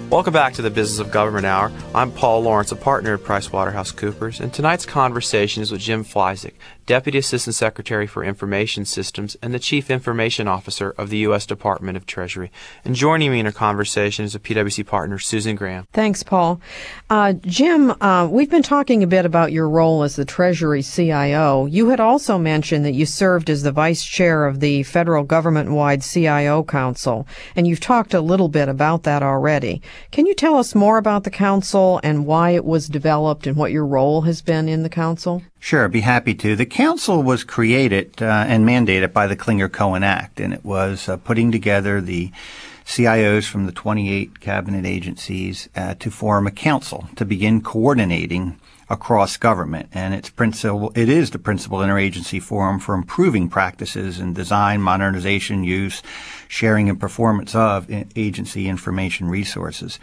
Welcome back to the Business of Government Hour. I'm Paul Lawrence, a partner at PricewaterhouseCoopers, and tonight's conversation is with Jim Fleisig, Deputy Assistant Secretary for Information Systems and the Chief Information Officer of the U.S. Department of Treasury. And joining me in our conversation is a PwC partner, Susan Graham. Thanks, Paul. Jim, we've been talking a bit about your role as the Treasury CIO. You had also mentioned that you served as the Vice Chair of the Federal Government-wide CIO Council, and you've talked a little bit about that already. Can you tell us more about the council and why it was developed and what your role has been in the council? Sure, I'd be happy to. The council was created and mandated by the Clinger-Cohen Act, and it was putting together the CIOs from the 28 cabinet agencies to form a council to begin coordinating across government. And it is the principal interagency forum for improving practices in design, modernization, use, sharing, and performance of agency information resources.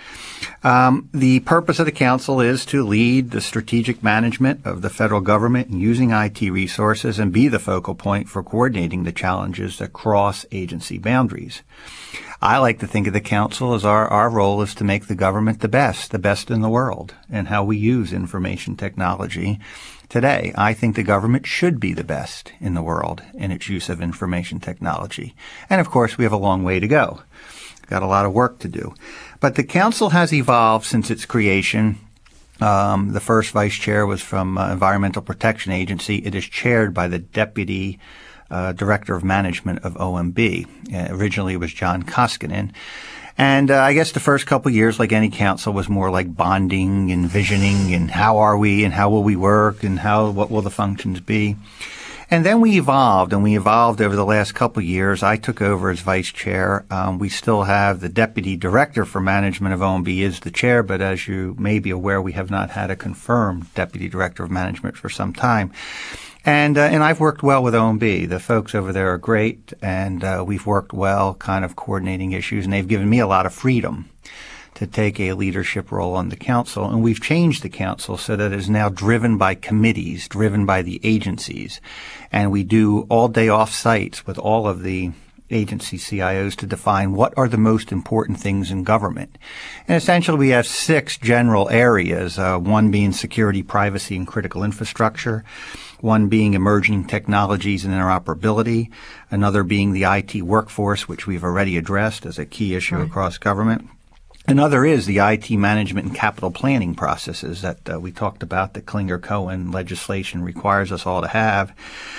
The purpose of the council is to lead the strategic management of the federal government using IT resources and be the focal point for coordinating the challenges that cross agency boundaries. I like to think of the council as our role is to make the government the best in the world, and how we use information technology today. I think the government should be the best in the world in its use of information technology. And of course, we have a long way to go. Got a lot of work to do. But the council has evolved since its creation. The first vice chair was from Environmental Protection Agency. It is chaired by the Deputy Director of Management of OMB. Originally, it was John Koskinen. And I guess the first couple of years, like any council, was more like bonding and visioning and how are we and how will we work and what will the functions be. And then we evolved over the last couple of years. I took over as vice chair. We still have the Deputy Director for Management of OMB is the chair, but as you may be aware, we have not had a confirmed Deputy Director of Management for some time. And I've worked well with OMB. The folks over there are great, and we've worked well kind of coordinating issues, and they've given me a lot of freedom to take a leadership role on the council. And we've changed the council so that it is now driven by committees, driven by the agencies. And we do all-day off-sites with all of the agency CIOs to define what are the most important things in government. And essentially we have 6 general areas, one being security, privacy, and critical infrastructure, one being emerging technologies and interoperability, another being the IT workforce, which we've already addressed as a key issue across government. Another is the IT management and capital planning processes that we talked about that Clinger-Cohen legislation requires us all to have.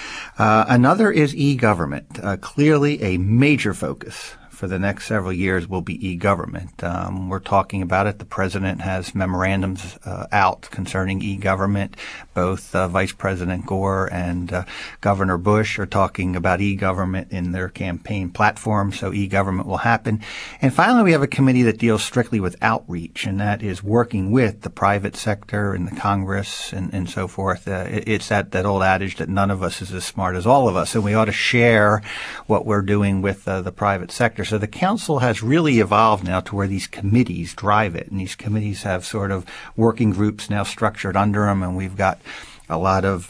Another is e-government. Clearly a major focus for the next several years will be e-government. We're talking about it. The president has memorandums out concerning e-government. Both Vice President Gore and Governor Bush are talking about e-government in their campaign platform, so e-government will happen. And finally, we have a committee that deals strictly with outreach, and that is working with the private sector and the Congress and so forth. It's that old adage that none of us is as smart as all of us, and we ought to share what we're doing with the private sector. So the council has really evolved now to where these committees drive it, and these committees have sort of working groups now structured under them, and we've got a lot of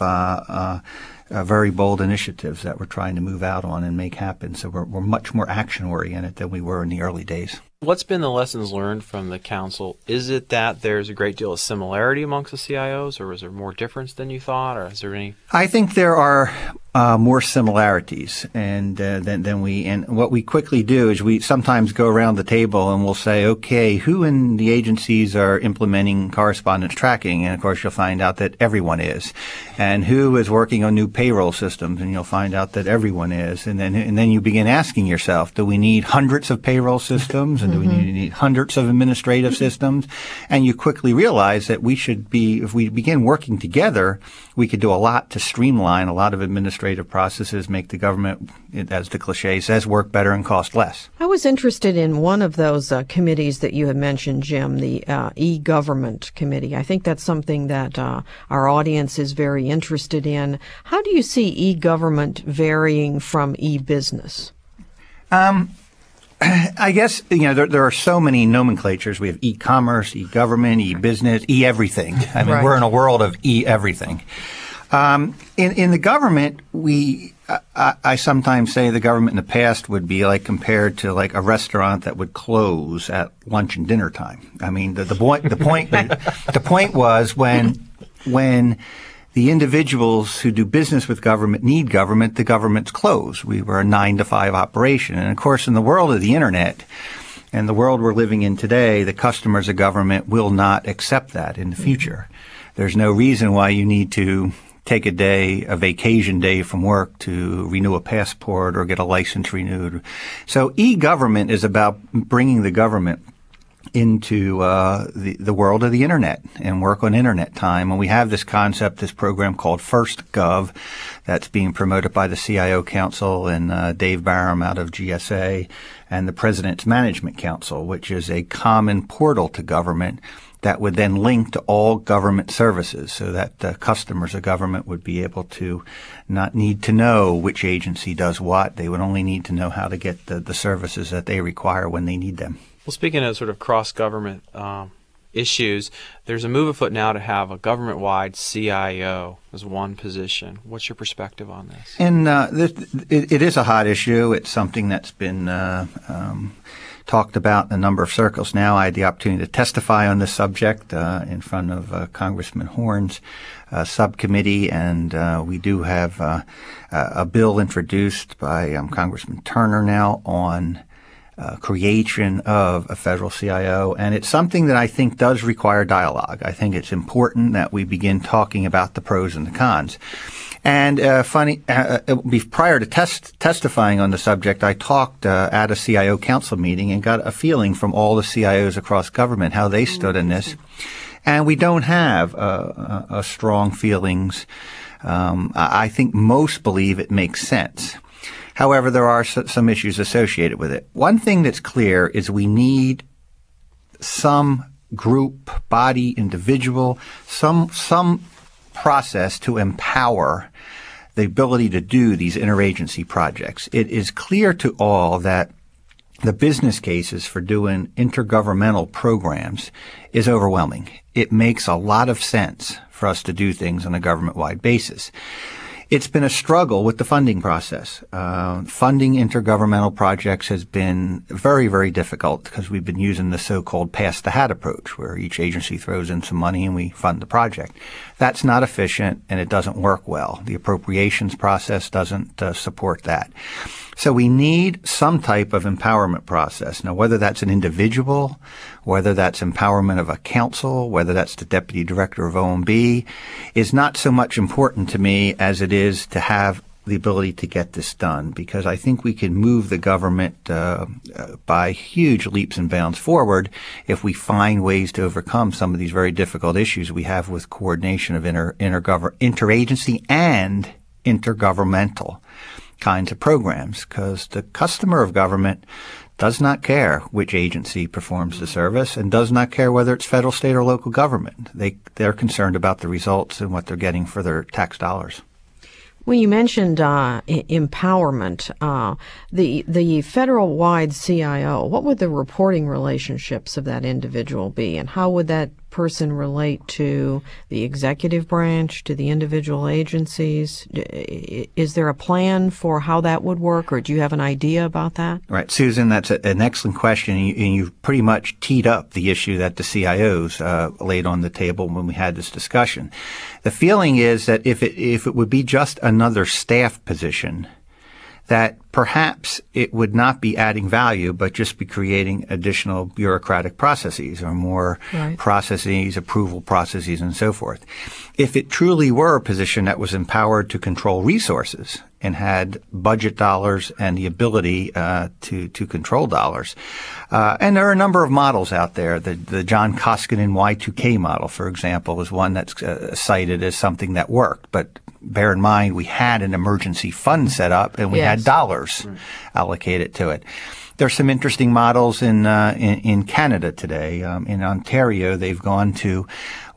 very bold initiatives that we're trying to move out on and make happen. So we're much more action-oriented than we were in the early days. What's been the lessons learned from the council? Is it that there's a great deal of similarity amongst the CIOs, or is there more difference than you thought, or is there any? I think there are more similarities, and what we quickly do is we sometimes go around the table and we'll say, okay, who in the agencies are implementing correspondence tracking? And of course, you'll find out that everyone is. And who is working on new payroll systems? And you'll find out that everyone is. And then you begin asking yourself, do we need hundreds of payroll systems? And do we need hundreds of administrative systems? And you quickly realize that we should be, if we begin working together, we could do a lot to streamline a lot of administrative processes, make the government, as the cliche says, work better and cost less. I was interested in one of those committees that you had mentioned, Jim, the e-government committee. I think that's something that our audience is very interested in. How do you see e-government varying from e-business? I guess, there are so many nomenclatures. We have e-commerce, e-government, e-business, e-everything. I mean, We're in a world of e-everything. In the government, I sometimes say the government in the past would be like compared to like a restaurant that would close at lunch and dinner time. I mean, the point was when the individuals who do business with government need government, the government's closed. We were a 9 to 5 operation. And of course, in the world of the internet and the world we're living in today, the customers of government will not accept that in the future. There's no reason why you need to take a vacation day from work to renew a passport or get a license renewed. So e-government is about bringing the government into the world of the internet and work on internet time. And we have this concept, this program called FirstGov that's being promoted by the CIO Council and Dave Barham out of GSA and the President's Management Council, which is a common portal to government that would then link to all government services so that the customers of government would be able to not need to know which agency does what. They would only need to know how to get the services that they require when they need them. Well, speaking of sort of cross-government issues, there's a move afoot now to have a government-wide CIO as one position. What's your perspective on this? And it is a hot issue. It's something that's been talked about in a number of circles now. I had the opportunity to testify on this subject in front of Congressman Horn's subcommittee, and we do have a bill introduced by Congressman Turner now on creation of a federal CIO, and it's something that I think does require dialogue. I think it's important that we begin talking about the pros and the cons. And prior to testifying on the subject, I talked at a CIO council meeting and got a feeling from all the CIOs across government how they stood in this. And we don't have a strong feelings. I think most believe it makes sense. However, there are some issues associated with it. One thing that's clear is we need some group, body, individual, some process to empower the ability to do these interagency projects. It is clear to all that the business cases for doing intergovernmental programs is overwhelming. It makes a lot of sense for us to do things on a government-wide basis. It's been a struggle with the funding process. Funding intergovernmental projects has been very, very difficult because we've been using the so-called pass-the-hat approach, where each agency throws in some money and we fund the project. That's not efficient and it doesn't work well. The appropriations process doesn't support that. So we need some type of empowerment process. Now, whether that's an individual, whether that's empowerment of a council, whether that's the deputy director of OMB, is not so much important to me as it is to have the ability to get this done, because I think we can move the government by huge leaps and bounds forward if we find ways to overcome some of these very difficult issues we have with coordination of interagency and intergovernmental kinds of programs, because the customer of government does not care which agency performs the service and does not care whether it's federal, state, or local government. They're concerned about the results and what they're getting for their tax dollars. Well, you mentioned empowerment. The federal-wide CIO, what would the reporting relationships of that individual be, and how would that person relate to the executive branch, to the individual agencies? Is there a plan for how that would work, or do you have an idea about that? Right, Susan, that's an excellent question, and you've pretty much teed up the issue that the CIOs laid on the table when we had this discussion. The feeling is that if it would be just another staff position, that perhaps it would not be adding value, but just be creating additional bureaucratic processes or more processes, approval processes, and so forth. If it truly were a position that was empowered to control resources and had budget dollars and the ability to control dollars, and there are a number of models out there. The John Koskinen Y2K model, for example, was one that's cited as something that worked, but bear in mind, we had an emergency fund set up and we had dollars allocated to it. There's some interesting models in Canada today. In Ontario, they've gone to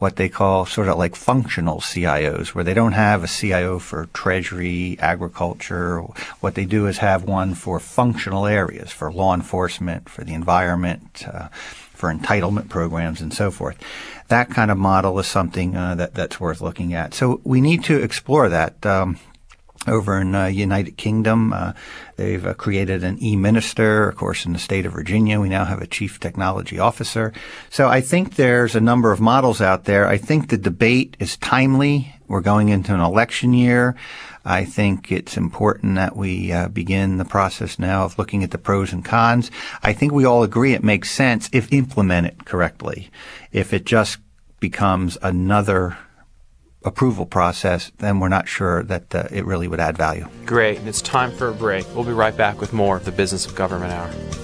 what they call sort of like functional CIOs, where they don't have a CIO for Treasury, agriculture. What they do is have one for functional areas, for law enforcement, for the environment, for entitlement programs, and so forth. That kind of model is something that's worth looking at. So we need to explore that. Over in United Kingdom, they've created an e-minister. Of course, in the state of Virginia, we now have a chief technology officer. So I think there's a number of models out there. I think the debate is timely. We're going into an election year. I think it's important that we begin the process now of looking at the pros and cons. I think we all agree it makes sense if implemented correctly. If it just becomes another approval process, then we're not sure that it really would add value. Great. And it's time for a break. We'll be right back with more of the Business of Government Hour.